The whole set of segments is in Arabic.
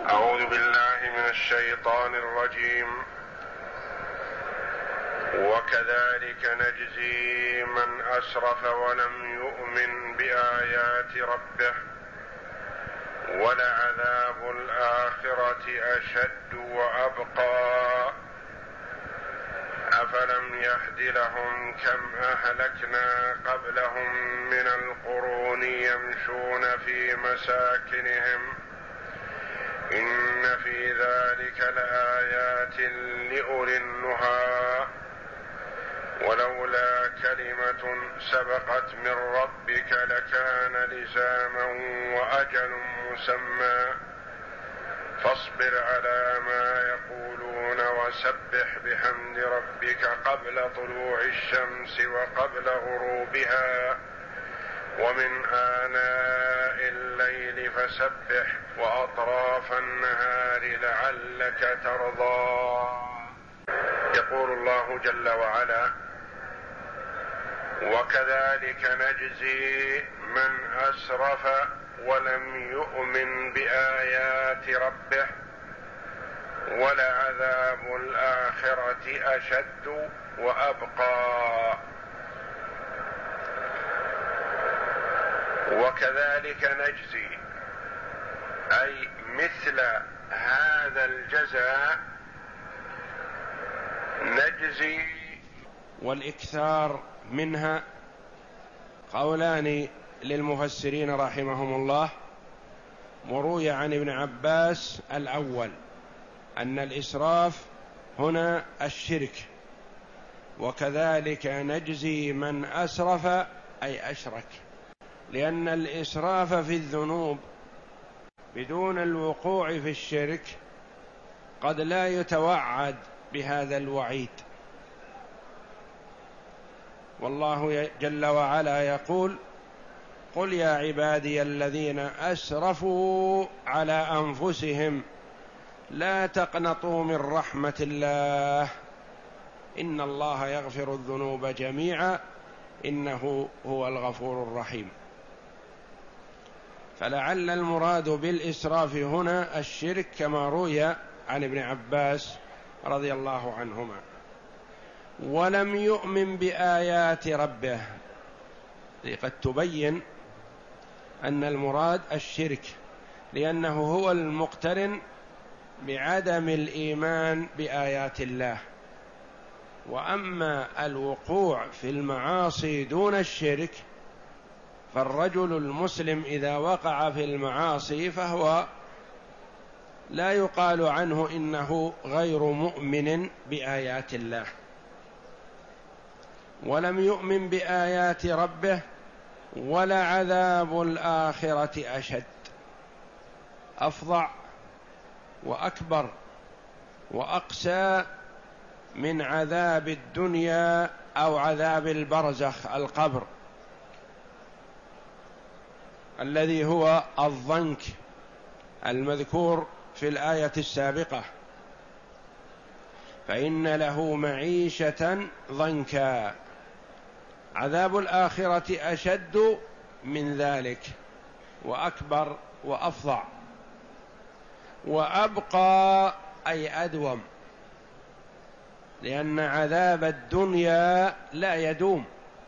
أعوذ بالله من الشيطان الرجيم. وكذلك نجزي من أسرف ولم يؤمن بآيات ربه ولعذاب الآخرة أشد وأبقى أفلم يهد لهم كم أهلكنا قبلهم من القرون يمشون في مساكنهم إن في ذلك لآيات لأولي النهى ولولا كلمة سبقت من ربك لكان لزاما وأجل مسمى فاصبر على ما يقولون وسبح بحمد ربك قبل طلوع الشمس وقبل غروبها ومن آناء الليل فسبح وأطراف النهار لعلك ترضى. يقول الله جل وعلا: وكذلك نجزي من أسرف ولم يؤمن بآيات ربه ولعذاب الآخرة أشد وأبقى. وكذلك نجزي أي مثل هذا الجزاء نجزي. والإكثار منها قولان للمفسرين رحمهم الله، وروي عن ابن عباس الأول أن الإسراف هنا الشرك، وكذلك نجزي من أسرف أي أشرك، لأن الإسراف في الذنوب بدون الوقوع في الشرك قد لا يتوعد بهذا الوعيد. والله جل وعلا يقول: قل يا عبادي الذين أسرفوا على أنفسهم لا تقنطوا من رحمة الله إن الله يغفر الذنوب جميعا إنه هو الغفور الرحيم. فلعل المراد بالإسراف هنا الشرك كما روي عن ابن عباس رضي الله عنهما. ولم يؤمن بآيات ربه، قد تبين أن المراد الشرك، لأنه هو المقترن بعدم الإيمان بآيات الله. وأما الوقوع في المعاصي دون الشرك فالرجل المسلم إذا وقع في المعاصي فهو لا يقال عنه إنه غير مؤمن بآيات الله. ولم يؤمن بآيات ربه ولعذاب الآخرة أشد، أفظع وأكبر وأقسى من عذاب الدنيا أو عذاب البرزخ القبر الذي هو الضنك المذكور في الآية السابقة: فإن له معيشة ضنكا. عذاب الآخرة أشد من ذلك وأكبر وأفظع. وأبقى أي أدوم، لأن عذاب الدنيا لا يدوم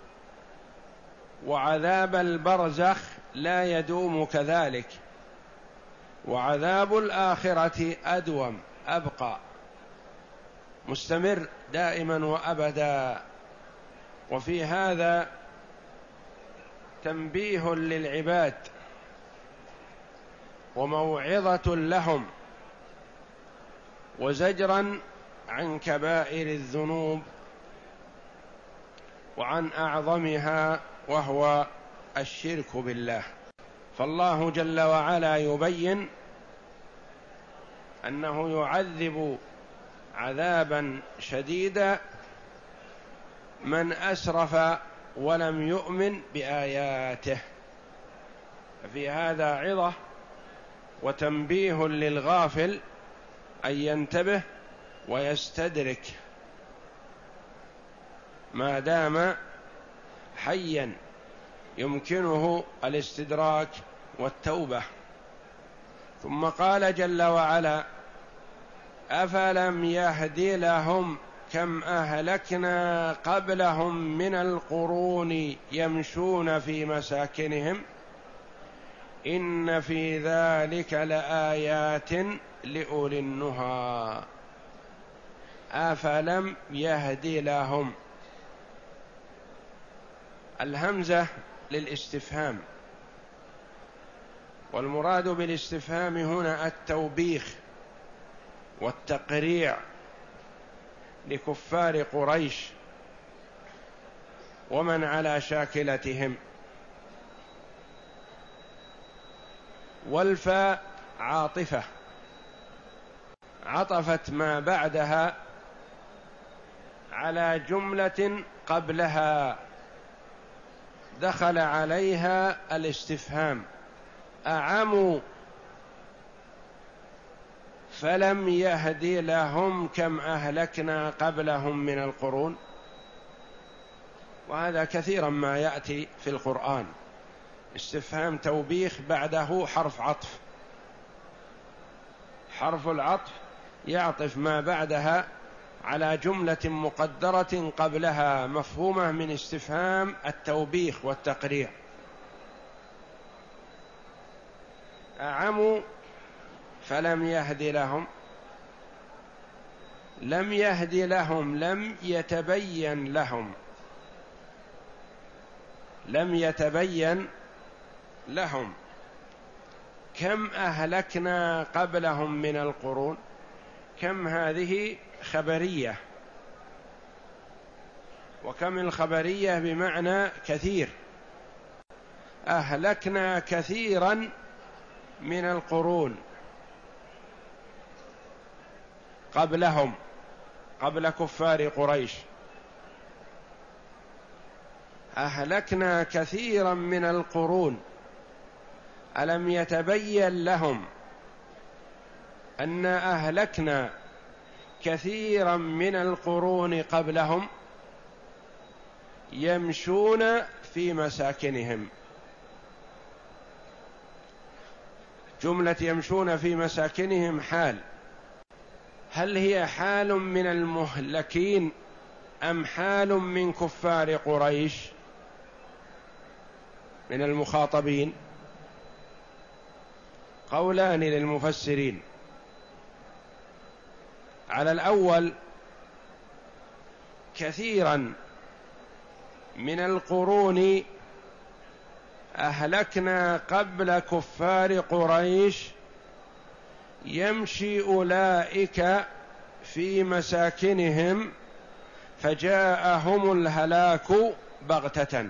وعذاب البرزخ لا يدوم كذلك، وعذاب الآخرة أدوم أبقى مستمر دائما وأبدا. وفي هذا تنبيه للعباد وموعظة لهم وزجرا عن كبائر الذنوب وعن أعظمها وهو الشرك بالله. فالله جل وعلا يبين أنه يعذب عذابا شديدا من أسرف ولم يؤمن بآياته. في هذا عظة وتنبيه للغافل أن ينتبه ويستدرك ما دام حيا يمكنه الاستدراك والتوبة، ثم قال جل وعلا: أفلم يهد لهم كم أهلكنا قبلهم من القرون يمشون في مساكنهم إن في ذلك لآيات لأولي النهى. أفلم يهد لهم، الهمزة للاستفهام، والمراد بالاستفهام هنا التوبيخ والتقريع لكفار قريش ومن على شاكلتهم. والفاء عاطفة عطفت ما بعدها على جملة قبلها دخل عليها الاستفهام. أعموا فلم يهد لهم كم أهلكنا قبلهم من القرون. وهذا كثيرا ما يأتي في القرآن، استفهام توبيخ بعده حرف عطف، حرف العطف يعطف ما بعدها على جملة مقدرة قبلها مفهومة من استفهام التوبيخ والتقريع. أعموا فلم يهد لهم، لم يهد لهم لم يتبين لهم، لم يتبين لهم كم أهلكنا قبلهم من القرون. كم هذه خبرية، وكم الخبرية بمعنى كثير. أهلكنا كثيرا من القرون قبلهم، قبل كفار قريش. أهلكنا كثيرا من القرون، ألم يتبين لهم أن أهلكنا كثيرا من القرون قبلهم يمشون في مساكنهم. جملة يمشون في مساكنهم حال، هل هي حال من المهلكين أم حال من كفار قريش من المخاطبين؟ قولان للمفسرين. على الأول كثيرا من القرون أهلكنا قبل كفار قريش يمشي أولئك في مساكنهم فجاءهم الهلاك بغتة.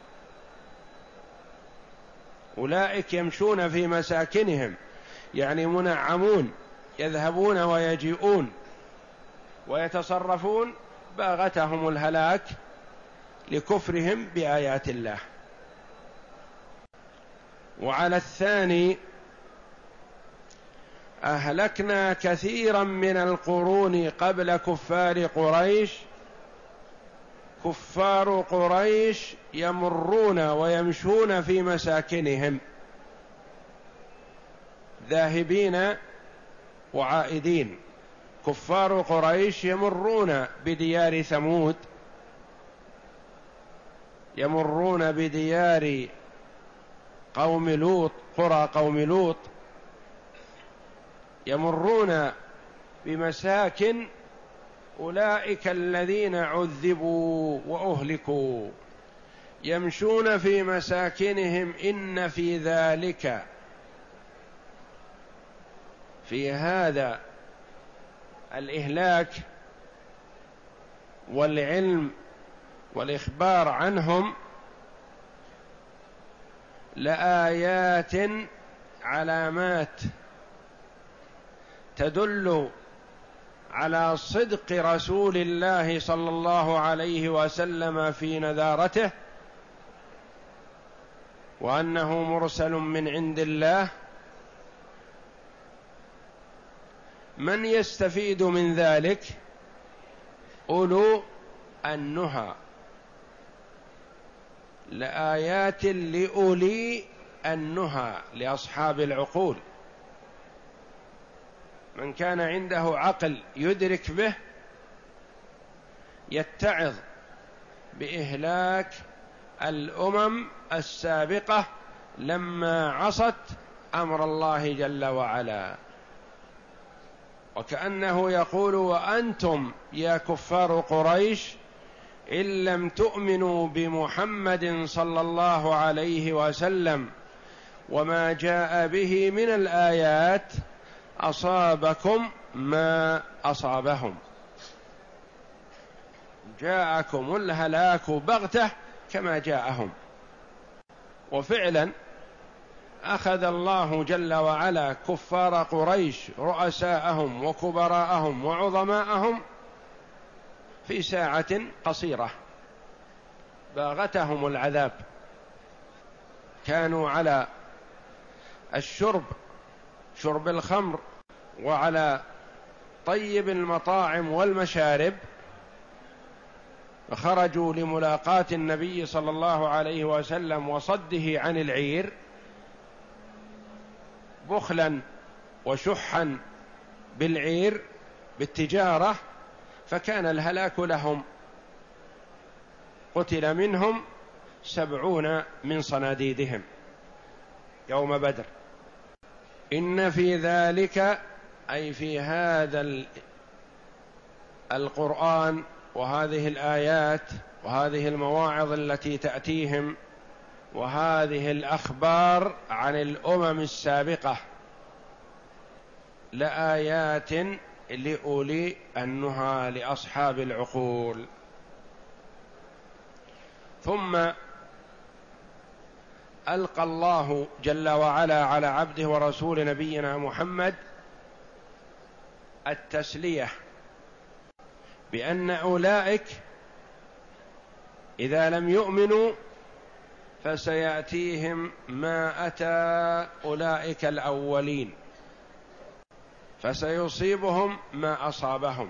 أولئك يمشون في مساكنهم يعني منعمون، يذهبون ويجيئون ويتصرفون، باغتهم الهلاك لكفرهم بآيات الله. وعلى الثاني أهلكنا كثيرا من القرون قبل كفار قريش، كفار قريش يمرون ويمشون في مساكنهم ذاهبين وعائدين. كفار قريش يمرون بديار ثمود، يمرون بديار قوم لوط، قرى قوم لوط، يمرون بمساكن أولئك الذين عذبوا وأهلكوا، يمشون في مساكنهم. إن في ذلك، في هذا الإهلاك والعلم والإخبار عنهم، لآيات علامات تدل على صدق رسول الله صلى الله عليه وسلم في نذارته، وأنه مرسل من عند الله. من يستفيد من ذلك؟ أولو النهى، لآيات لأولي النهى، لأصحاب العقول. من كان عنده عقل يدرك به يتعظ بإهلاك الأمم السابقة لما عصت أمر الله جل وعلا، وكأنه يقول: وأنتم يا كفار قريش إن لم تؤمنوا بمحمد صلى الله عليه وسلم وما جاء به من الآيات أصابكم ما أصابهم، جاءكم الهلاك بغتة كما جاءهم. وفعلا أخذ الله جل وعلا كفار قريش رؤساءهم وكبراءهم وعظماءهم في ساعة قصيرة، باغتهم العذاب، كانوا على الشرب، شرب الخمر، وعلى طيب المطاعم والمشارب، فخرجوا لملاقاة النبي صلى الله عليه وسلم وصده عن العير بخلا وشحا بالعير بالتجارة، فكان الهلاك لهم، قتل منهم 70 من صناديدهم يوم بدر. إن في ذلك، أي في هذا القرآن وهذه الآيات وهذه المواعظ التي تأتيهم وهذه الأخبار عن الأمم السابقة، لآيات لأولي النهى لأصحاب العقول. ثم ألقى الله جل وعلا على عبده ورسول نبينا محمد التسلية بأن أولئك إذا لم يؤمنوا فسيأتيهم ما أتى أولئك الأولين، فسيصيبهم ما أصابهم،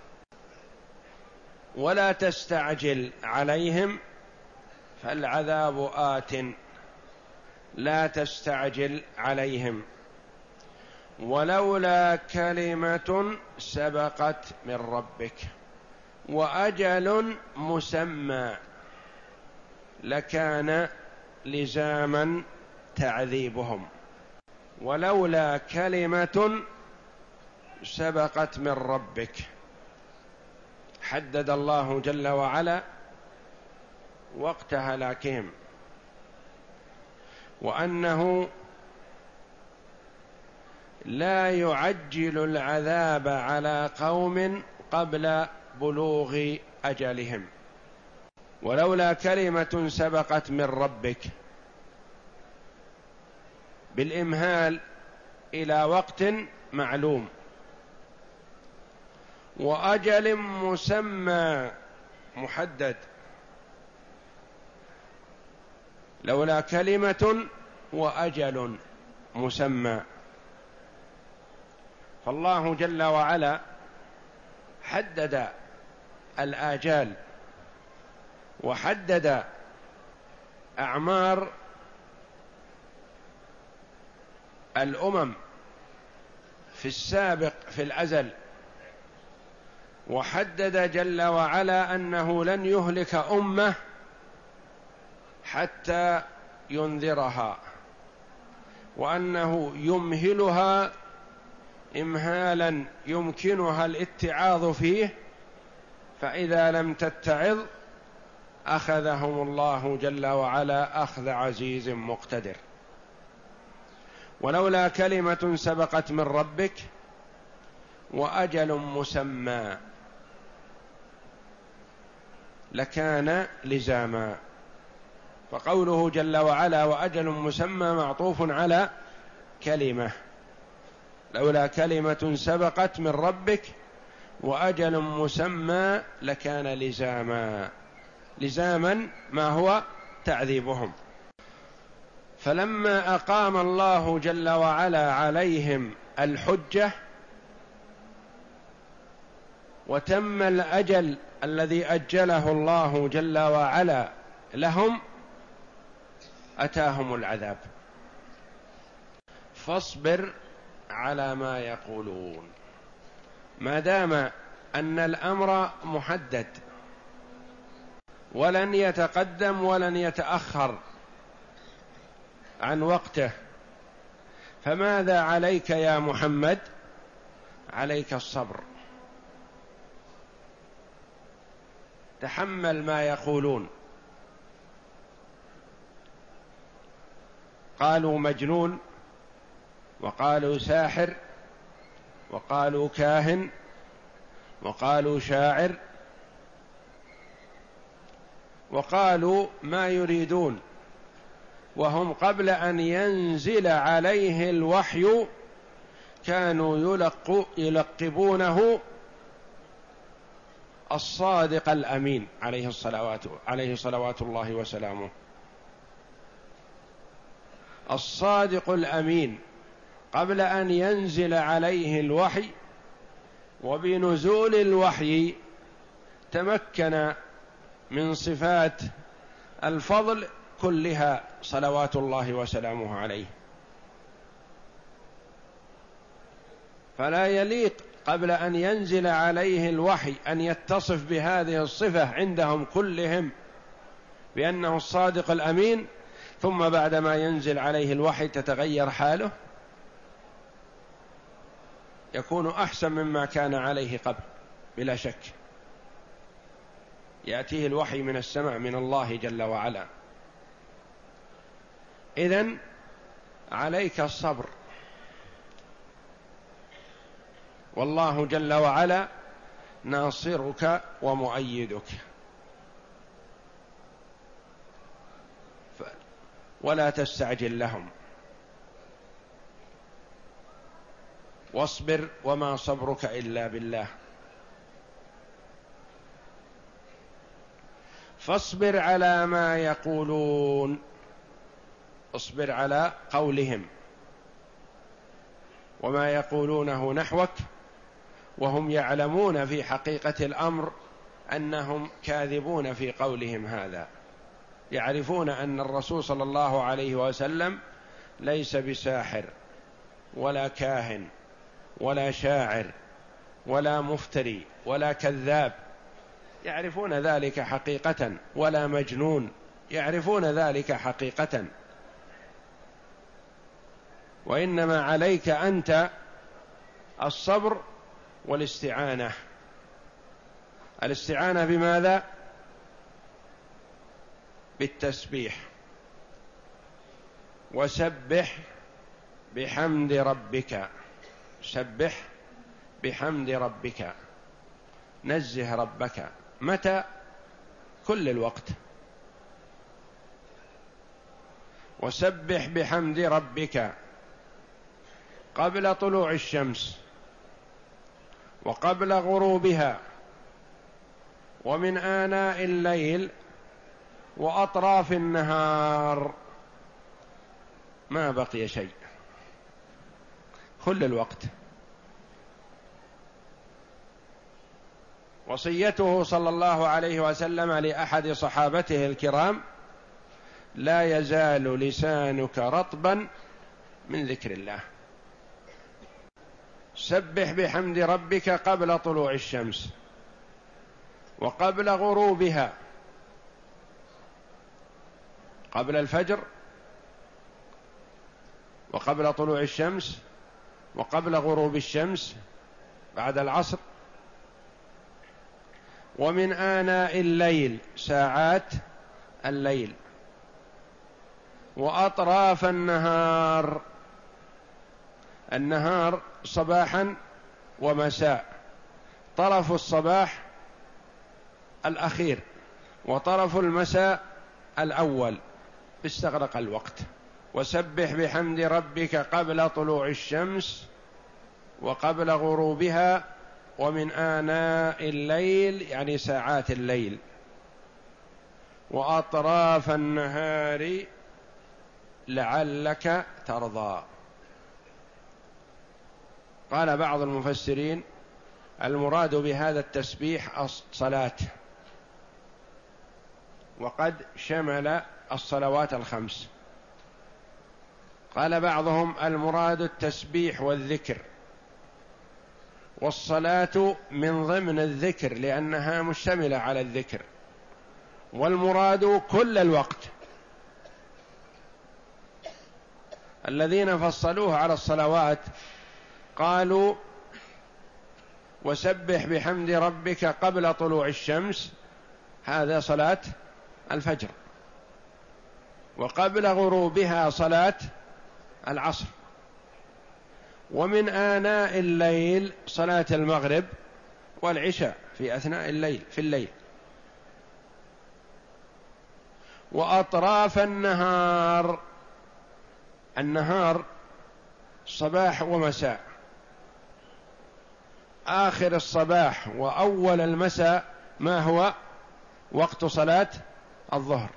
ولا تستعجل عليهم فالعذاب آت، لا تستعجل عليهم، ولولا كلمة سبقت من ربك وأجل مسمى لكان لزاما تعذيبهم. ولولا كلمة سبقت من ربك، حدد الله جل وعلا وقت هلاكهم، وأنه لا يعجل العذاب على قوم قبل بلوغ أجلهم. ولولا كلمة سبقت من ربك بالإمهال إلى وقت معلوم، وأجل مسمى محدد. لولا كلمة وأجل مسمى، فالله جل وعلا حدد الآجال وحدد أعمار الأمم في السابق في الأزل، وحدد جل وعلا أنه لن يهلك أمة حتى ينذرها، وأنه يمهلها إمهالا يمكنها الاتعاظ فيه، فإذا لم تتعظ أخذهم الله جل وعلا أخذ عزيز مقتدر. ولولا كلمة سبقت من ربك وأجل مسمى لكان لزاما. فقوله جل وعلا وأجل مسمى معطوف على كلمة، لولا كلمة سبقت من ربك وأجل مسمى لكان لزاما، لزاما ما هو تعذيبهم. فلما أقام الله جل وعلا عليهم الحجة وتم الأجل الذي أجله الله جل وعلا لهم أتاهم العذاب. فاصبر على ما يقولون. ما دام أن الأمر محدد ولن يتقدم ولن يتأخر عن وقته، فماذا عليك يا محمد؟ عليك الصبر، تحمل ما يقولون. قالوا مجنون، وقالوا ساحر، وقالوا كاهن، وقالوا شاعر، وقالوا ما يريدون، وهم قبل أن ينزل عليه الوحي كانوا يلقبونه الصادق الأمين عليه صلوات الله وسلامه. الصادق الأمين قبل أن ينزل عليه الوحي، وبنزول الوحي تمكن من صفات الفضل كلها صلوات الله وسلامه عليه. فلا يليق قبل أن ينزل عليه الوحي أن يتصف بهذه الصفة عندهم كلهم بأنه الصادق الأمين، ثم بعدما ينزل عليه الوحي تتغير حاله، يكون أحسن مما كان عليه قبل بلا شك. يأتيه الوحي من السماء من الله جل وعلا. إذن عليك الصبر، والله جل وعلا ناصرك ومؤيدك، ولا تستعجل لهم، واصبر وما صبرك إلا بالله. فاصبر على ما يقولون، اصبر على قولهم وما يقولونه نحوك، وهم يعلمون في حقيقة الأمر أنهم كاذبون في قولهم هذا. يعرفون أن الرسول صلى الله عليه وسلم ليس بساحر ولا كاهن ولا شاعر ولا مفتري ولا كذاب، يعرفون ذلك حقيقة، ولا مجنون، يعرفون ذلك حقيقة. وإنما عليك أنت الصبر والاستعانة. الاستعانة بماذا؟ بالتسبيح. وسبح بحمد ربك، سبح بحمد ربك، نزه ربك. متى؟ كل الوقت. وسبح بحمد ربك قبل طلوع الشمس، وقبل غروبها، ومن آناء الليل، وأطراف النهار، ما بقي شيء، كل الوقت. وصيته صلى الله عليه وسلم لأحد صحابته الكرام: لا يزال لسانك رطبا من ذكر الله. سبح بحمد ربك قبل طلوع الشمس، وقبل غروبها، قبل الفجر، وقبل طلوع الشمس، وقبل غروب الشمس بعد العصر، ومن آناء الليل، ساعات الليل، وأطراف النهار. النهار صباحا ومساء، طرف الصباح الأخير وطرف المساء الأول، استغرق الوقت. وسبح بحمد ربك قبل طلوع الشمس، وقبل غروبها، ومن آناء الليل يعني ساعات الليل، وأطراف النهار لعلك ترضى. قال بعض المفسرين: المراد بهذا التسبيح الصلاة، وقد شمل الصلوات الخمس. قال بعضهم المراد التسبيح والذكر، والصلاة من ضمن الذكر لأنها مشتملة على الذكر، والمراد كل الوقت. الذين فصلوه على الصلوات قالوا وسبح بحمد ربك قبل طلوع الشمس، هذا صلاة الفجر، وقبل غروبها صلاة العصر، ومن آناء الليل صلاة المغرب والعشاء في أثناء الليل في الليل، وأطراف النهار، النهار صباح ومساء، آخر الصباح وأول المساء ما هو وقت صلاة الظهر.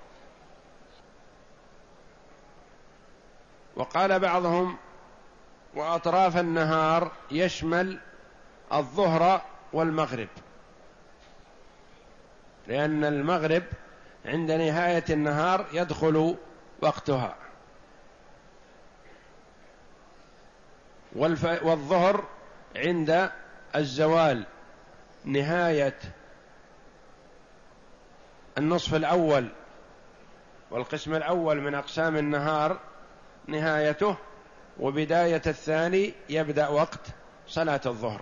وقال بعضهم وأطراف النهار يشمل الظهر والمغرب، لأن المغرب عند نهاية النهار يدخل وقتها، والظهر عند الزوال نهاية النصف الأول، والقسم الأول من أقسام النهار نهايته، وبداية الثاني يبدأ وقت صلاة الظهر.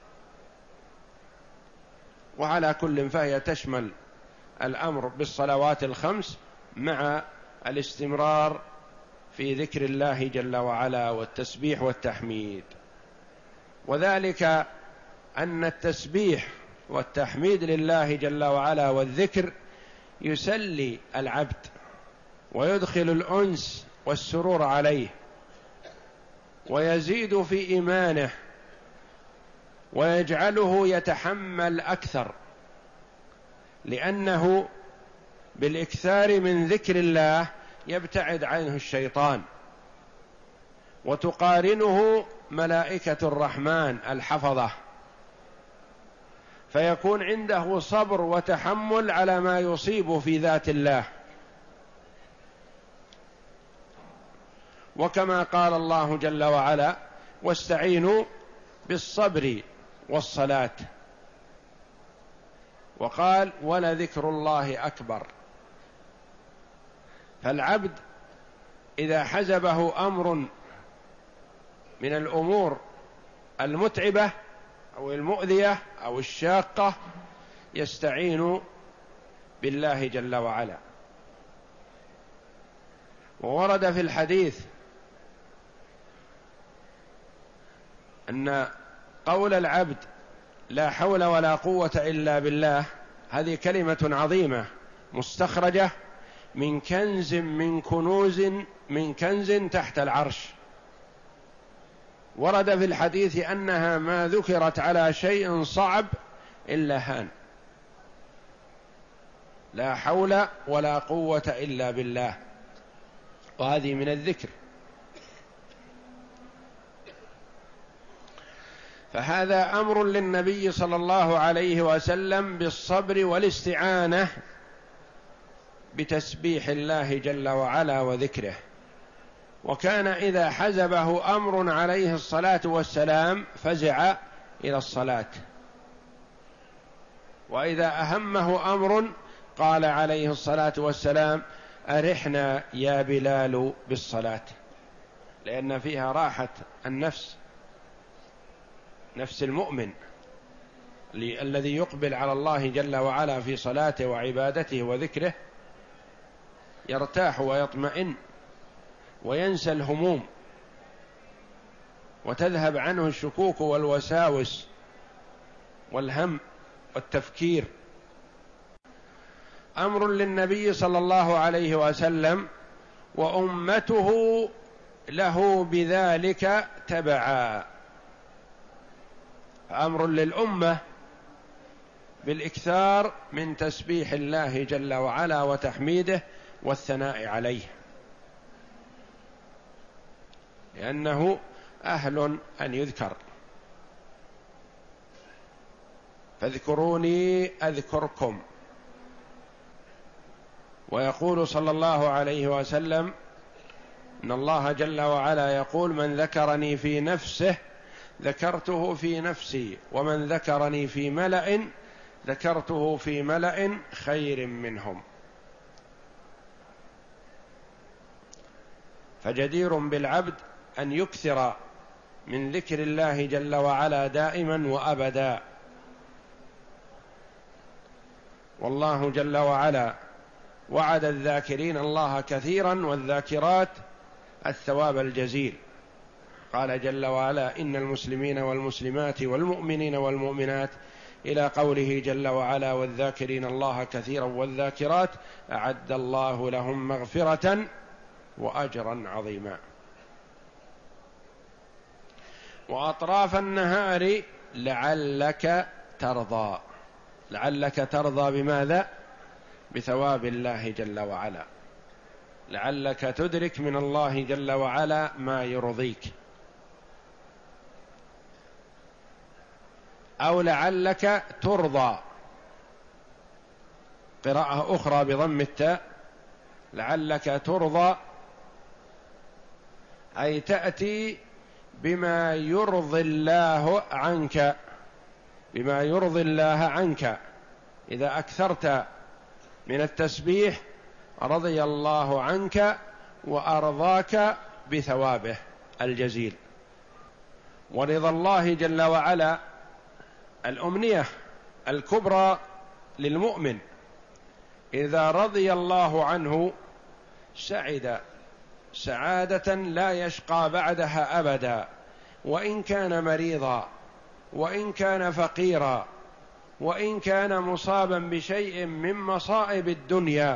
وعلى كل فهي تشمل الأمر بالصلوات الخمس مع الاستمرار في ذكر الله جل وعلا والتسبيح والتحميد. وذلك أن التسبيح والتحميد لله جل وعلا والذكر يسلي العبد ويدخل الأنس والسرور عليه، ويزيد في إيمانه، ويجعله يتحمل أكثر، لأنه بالإكثار من ذكر الله يبتعد عنه الشيطان، وتقارنه ملائكة الرحمن الحفظة، فيكون عنده صبر وتحمل على ما يصيب في ذات الله. وكما قال الله جل وعلا واستعينوا بالصبر والصلاة، وقال ولذكر الله أكبر. فالعبد إذا حزبه أمر من الأمور المتعبة أو المؤذية أو الشاقة يستعين بالله جل وعلا. وورد في الحديث أن قول العبد لا حول ولا قوة إلا بالله هذه كلمة عظيمة مستخرجة من كنز من كنز تحت العرش. ورد في الحديث أنها ما ذكرت على شيء صعب إلا هان، لا حول ولا قوة إلا بالله، وهذه من الذكر. فهذا أمر للنبي صلى الله عليه وسلم بالصبر والاستعانة بتسبيح الله جل وعلا وذكره. وكان إذا حزبه أمر عليه الصلاة والسلام فزع إلى الصلاة، وإذا أهمه أمر قال عليه الصلاة والسلام أرحنا يا بلال بالصلاة، لأن فيها راحة النفس، نفس المؤمن الذي يقبل على الله جل وعلا في صلاته وعبادته وذكره يرتاح ويطمئن وينسى الهموم، وتذهب عنه الشكوك والوساوس والهم والتفكير. أمر للنبي صلى الله عليه وسلم، وأمته له بذلك تبعا. أمر للأمة بالإكثار من تسبيح الله جل وعلا وتحميده والثناء عليه، لأنه أهل أن يذكر. فاذكروني أذكركم. ويقول صلى الله عليه وسلم إن الله جل وعلا يقول: من ذكرني في نفسه ذكرته في نفسي، ومن ذكرني في ملأ ذكرته في ملأ خير منهم. فجدير بالعبد أن يكثر من ذكر الله جل وعلا دائما وأبدا. والله جل وعلا وعد الذاكرين الله كثيرا والذاكرات الثواب الجزيل. قال جل وعلا: إن المسلمين والمسلمات والمؤمنين والمؤمنات، إلى قوله جل وعلا: والذاكرين الله كثيرا والذاكرات أعد الله لهم مغفرة وأجرا عظيما. وأطراف النهار لعلك ترضى. لعلك ترضى بماذا؟ بثواب الله جل وعلا، لعلك تدرك من الله جل وعلا ما يرضيك، أو لعلك ترضى. قراءة أخرى بضم التاء: لعلك ترضى، أي تأتي بما يرضي الله عنك، بما يرضي الله عنك. إذا أكثرت من التسبيح رضي الله عنك وأرضاك بثوابه الجزيل. ورضا الله جل وعلا الأمنية الكبرى للمؤمن، إذا رضي الله عنه سعد سعادة لا يشقى بعدها أبدا، وإن كان مريضا، وإن كان فقيرا، وإن كان مصابا بشيء من مصائب الدنيا.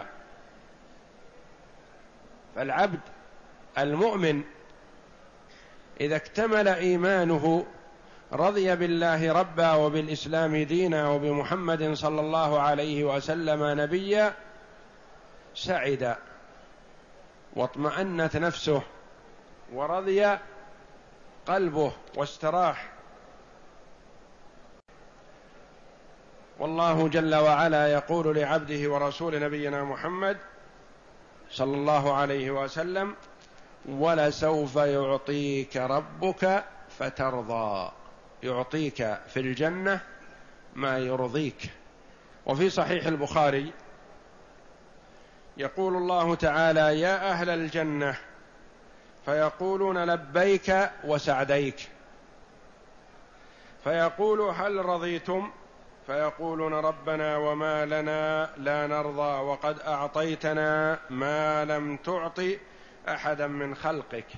فالعبد المؤمن إذا اكتمل إيمانه رضي بالله ربا وبالإسلام دينا وبمحمد صلى الله عليه وسلم نبيا، سعد واطمأنت نفسه ورضي قلبه واستراح. والله جل وعلا يقول لعبده ورسول نبينا محمد صلى الله عليه وسلم: ولسوف يعطيك ربك فترضى. يعطيك في الجنة ما يرضيك. وفي صحيح البخاري يقول الله تعالى: يا أهل الجنة، فيقولون: لبيك وسعديك. فيقول: هل رضيتم؟ فيقولون: ربنا وما لنا لا نرضى وقد أعطيتنا ما لم تعط أحدا من خلقك.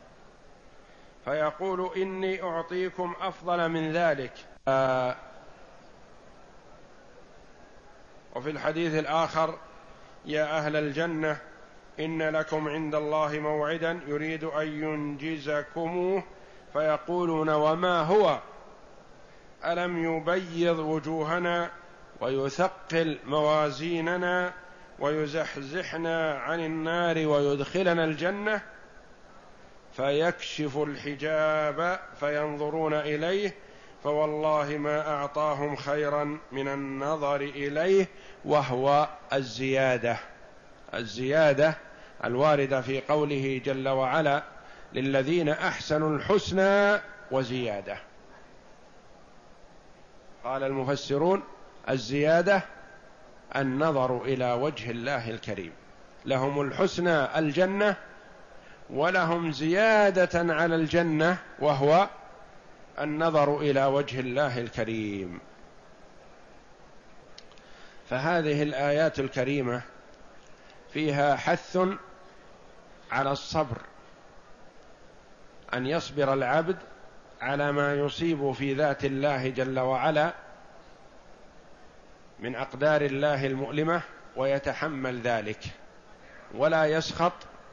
فيقول: إني أعطيكم أفضل من ذلك. وفي الحديث الآخر: يا أهل الجنة، إن لكم عند الله موعدا يريد أن ينجزكموه. فيقولون: وما هو؟ ألم يبيض وجوهنا ويثقل موازيننا ويزحزحنا عن النار ويدخلنا الجنة؟ فيكشف الحجاب فينظرون إليه، فوالله ما أعطاهم خيرا من النظر إليه، وهو الزيادة. الزيادة الواردة في قوله جل وعلا: للذين أحسنوا الحسنى وزيادة. قال المفسرون: الزيادة النظر إلى وجه الله الكريم. لهم الحسنى الجنة، ولهم زيادة على الجنة وهو النظر إلى وجه الله الكريم. فهذه الآيات الكريمة فيها حث على الصبر، أن يصبر العبد على ما يصيب في ذات الله جل وعلا من أقدار الله المؤلمة، ويتحمل ذلك ولا يسخط.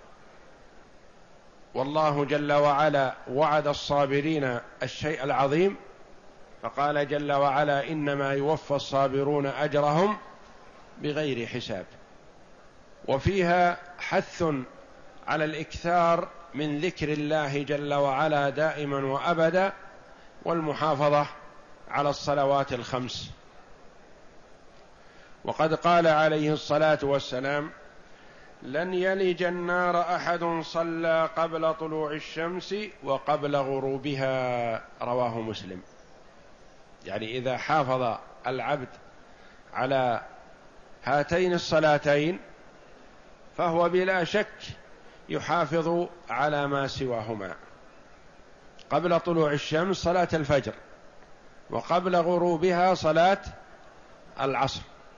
والله جل وعلا وعد الصابرين الشيء العظيم، فقال جل وعلا: إنما يوفى الصابرون أجرهم بغير حساب. وفيها حث على الإكثار من ذكر الله جل وعلا دائما وأبدا، والمحافظة على الصلوات الخمس. وقد قال عليه الصلاة والسلام: لن يلج النار أحد صلى قبل طلوع الشمس وقبل غروبها، رواه مسلم. يعني إذا حافظ العبد على هاتين الصلاتين فهو بلا شك يحافظ على ما سواهما. قبل طلوع الشمس صلاة الفجر، وقبل غروبها صلاة العصر.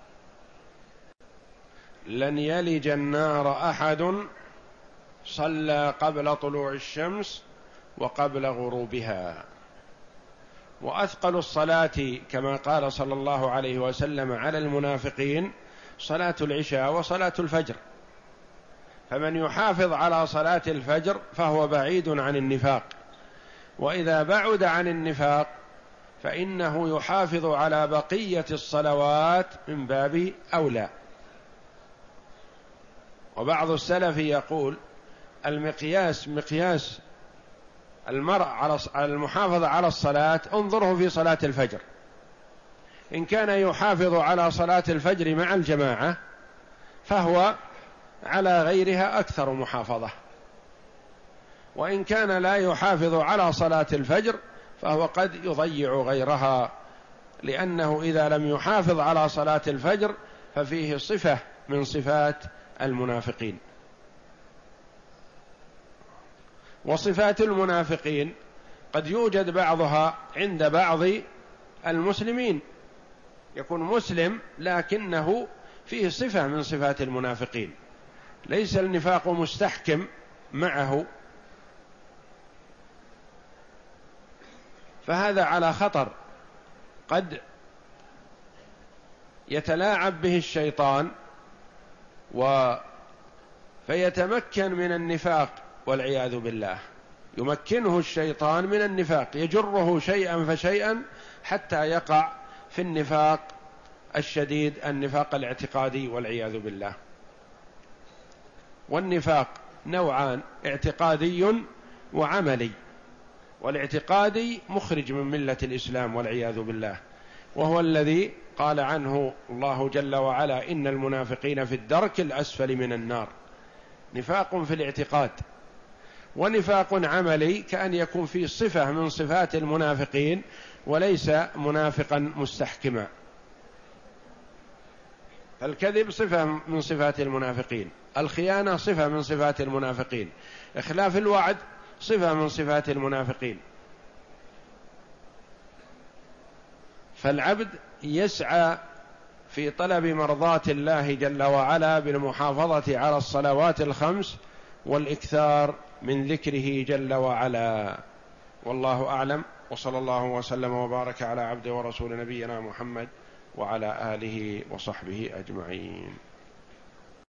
لن يلج النار أحد صلى قبل طلوع الشمس وقبل غروبها. وأثقل الصلاة كما قال صلى الله عليه وسلم على المنافقين صلاة العشاء وصلاة الفجر، فمن يحافظ على صلاة الفجر فهو بعيد عن النفاق، وإذا بعد عن النفاق فإنه يحافظ على بقية الصلوات من باب أولى. وبعض السلف يقول مقياس المرء على المحافظة على الصلاة انظره في صلاة الفجر، إن كان يحافظ على صلاة الفجر مع الجماعة فهو على غيرها أكثر محافظة، وإن كان لا يحافظ على صلاة الفجر فهو قد يضيع غيرها، لأنه إذا لم يحافظ على صلاة الفجر ففيه صفة من صفات المنافقين. وصفات المنافقين قد يوجد بعضها عند بعض المسلمين، يكون مسلم لكنه فيه صفة من صفات المنافقين، ليس النفاق مستحكم معه، فهذا على خطر، قد يتلاعب به الشيطان فيتمكن من النفاق والعياذ بالله، يمكنه الشيطان من النفاق، يجره شيئا فشيئا حتى يقع في النفاق الشديد، النفاق الاعتقادي والعياذ بالله. والنفاق نوعان، اعتقادي وعملي، والاعتقادي مخرج من ملة الإسلام والعياذ بالله، وهو الذي قال عنه الله جل وعلا إن المنافقين في الدرك الأسفل من النار، نفاق في الاعتقاد. ونفاق عملي كأن يكون فيه صفة من صفات المنافقين وليس منافقا مستحكما. الكذب صفة من صفات المنافقين، الخيانة صفة من صفات المنافقين، إخلاف الوعد صفة من صفات المنافقين. فالعبد يسعى في طلب مرضاة الله جل وعلا بالمحافظة على الصلوات الخمس والإكثار من ذكره جل وعلا. والله أعلم، وصلى الله وسلم وبارك على عبده ورسول نبينا محمد وعلى آله وصحبه أجمعين.